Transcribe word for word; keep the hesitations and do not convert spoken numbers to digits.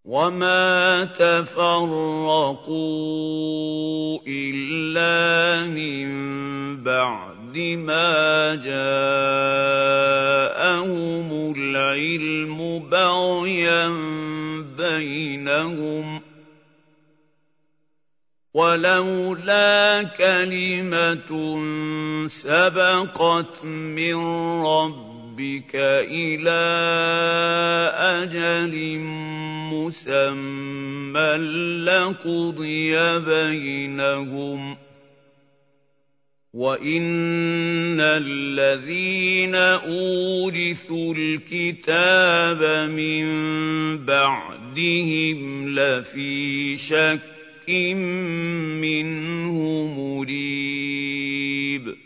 وَمَا تَفَرَّقُوا إِلَّا مِن بَعْدِ مَا جَاءَهُمُ الْعِلْمُ بَغْيًا بَيْنَهُمْ ۚ وَلَوْلَا كَلِمَةٌ سَبَقَتْ مِن رَّبِّكَ إِلَىٰ أَجَلٍ مُّسَمًّى لَّقُضِيَ بَيْنَهُمْ ۚ وَإِنَّ الَّذِينَ أُورِثُوا الْكِتَابَ مِن بَعْدِهِمْ لَفِي شَكٍّ مِّنْهُ مُرِيبٍ